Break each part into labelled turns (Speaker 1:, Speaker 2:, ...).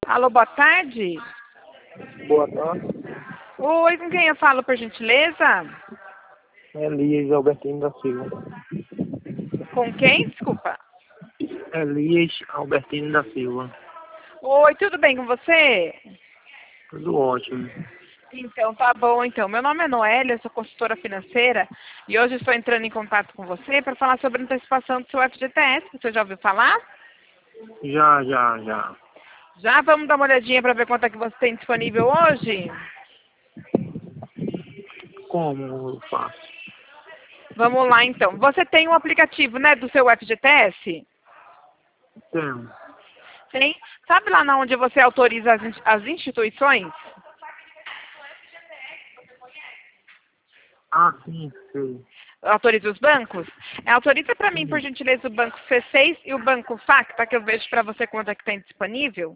Speaker 1: Alô, boa tarde.
Speaker 2: Boa tarde.
Speaker 1: Oi, com quem eu falo, por gentileza?
Speaker 2: Elias Albertino da Silva.
Speaker 1: Com quem? Desculpa.
Speaker 2: Elias Albertino da Silva.
Speaker 1: Oi, tudo bem com você?
Speaker 2: Tudo ótimo.
Speaker 1: Então, tá bom. Então, meu nome é Noélia, eu sou consultora financeira e hoje estou entrando em contato com você para falar sobre a antecipação do seu FGTS. Você já ouviu falar?
Speaker 2: Já.
Speaker 1: Já vamos dar uma olhadinha para ver quanto é que você tem disponível hoje?
Speaker 2: Como eu faço?
Speaker 1: Vamos lá, então. Você tem um aplicativo, né, do seu FGTS?
Speaker 2: Tenho.
Speaker 1: Tem. Sabe lá onde você autoriza as instituições?
Speaker 2: Ah, sim, sei.
Speaker 1: Autoriza os bancos? Autoriza para mim, por
Speaker 2: Sim.
Speaker 1: gentileza, o banco C6 e o banco Facta, que eu vejo para você quanto é que tem disponível.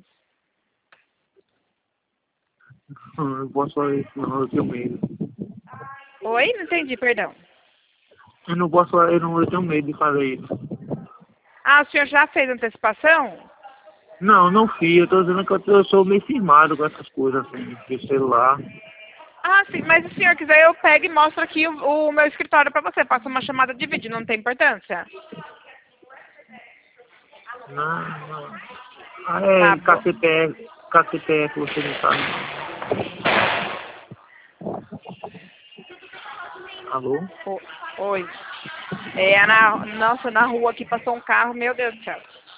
Speaker 2: Eu posso fazer isso, não, eu tenho medo.
Speaker 1: Oi? Não entendi, perdão.
Speaker 2: Eu tenho medo de fazer isso.
Speaker 1: Ah, o senhor já fez antecipação?
Speaker 2: Não fiz, eu tô dizendo que eu sou meio firmado com essas coisas assim, de celular.
Speaker 1: Ah, sim, mas se o senhor quiser, eu pego e mostro aqui o meu escritório para você. Faço uma chamada de vídeo, não tem importância?
Speaker 2: Não. Ah,
Speaker 1: Tá
Speaker 2: é
Speaker 1: bom.
Speaker 2: KCPF, você não sabe não. Alô?
Speaker 1: Oi. Nossa, na rua aqui passou um carro, meu Deus do céu.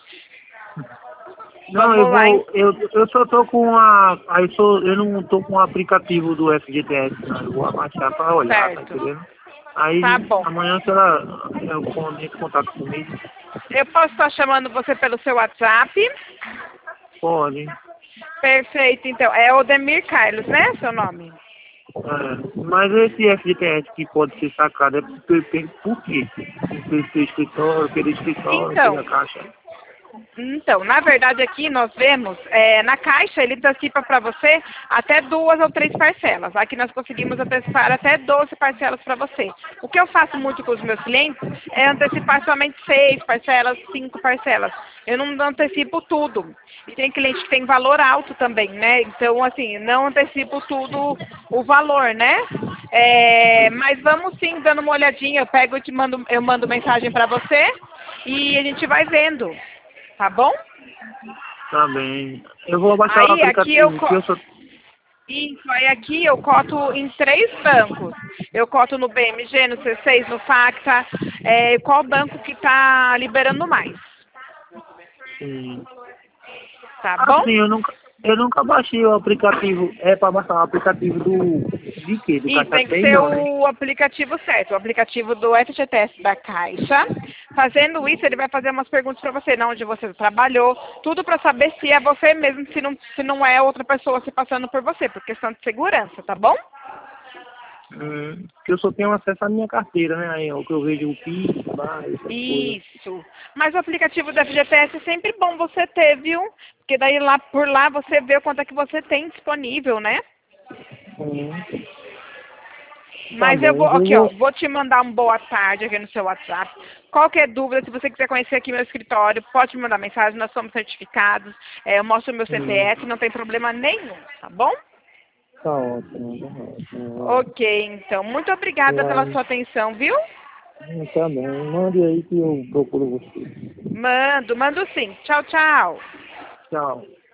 Speaker 2: Não,
Speaker 1: Vamos lá,
Speaker 2: eu só tô eu não tô com o aplicativo do FGTS, não. Eu vou abaixar pra olhar, tá
Speaker 1: certo.
Speaker 2: entendendo?
Speaker 1: Tá
Speaker 2: Aí
Speaker 1: bom.
Speaker 2: amanhã se ela entra em contato comigo,
Speaker 1: Eu posso estar chamando você pelo seu WhatsApp?
Speaker 2: pode.
Speaker 1: Perfeito, então. É Odemir Carlos, né, seu nome?
Speaker 2: Mas esse FGTS que pode ser sacado é por quê? Pelo escritório,
Speaker 1: Então,
Speaker 2: pela caixa.
Speaker 1: na verdade aqui nós vemos, na caixa ele antecipa para você até 2 ou 3 parcelas. Aqui nós conseguimos antecipar até 12 parcelas para você. O que eu faço muito com os meus clientes é antecipar somente 6 parcelas, 5 parcelas. Eu não antecipo tudo. E tem cliente que tem valor alto também, né? Então, assim, não antecipo tudo o valor, né? Mas vamos sim, dando uma olhadinha, eu mando mensagem para você e a gente vai vendo. Tá bom?
Speaker 2: Tá bem. Eu vou baixar o
Speaker 1: Aí aqui
Speaker 2: aplicativo, que eu só.
Speaker 1: Isso, aí aqui eu coto em 3 bancos. Eu coto no BMG, no C6, no Facta. Qual banco que está liberando mais?
Speaker 2: Sim.
Speaker 1: Tá bom?
Speaker 2: Assim, eu nunca baixei o aplicativo. É pra baixar o aplicativo de quê? Do
Speaker 1: E
Speaker 2: Caixa
Speaker 1: tem que
Speaker 2: Tem,
Speaker 1: ser
Speaker 2: não, né?
Speaker 1: o aplicativo certo, o aplicativo do FGTS da Caixa. Fazendo isso, ele vai fazer umas perguntas para você, onde você trabalhou, tudo para saber se é você mesmo, se não é outra pessoa se passando por você, por questão de segurança, tá bom?
Speaker 2: Que eu só tenho acesso à minha carteira, né? Aí é o que eu vejo o PIX, essas coisas.
Speaker 1: Isso. Mas o aplicativo do FGTS é sempre bom você ter, viu? Porque daí por lá você vê o quanto é que você tem disponível, né?
Speaker 2: Hum, tá
Speaker 1: Mas eu
Speaker 2: bom,
Speaker 1: vou,
Speaker 2: eu
Speaker 1: aqui ó,
Speaker 2: vou.
Speaker 1: vou te mandar um boa tarde aqui no seu WhatsApp. Qualquer dúvida, se você quiser conhecer aqui meu escritório, pode me mandar mensagem, nós somos certificados. Eu mostro o meu
Speaker 2: Hum,
Speaker 1: CPF, não tem problema nenhum, tá bom?
Speaker 2: tá ótimo.
Speaker 1: Ok, então, muito obrigada pela sua atenção, viu?
Speaker 2: Tá bem, mande aí que eu procuro você.
Speaker 1: Mando sim. Tchau, tchau.
Speaker 2: Tchau.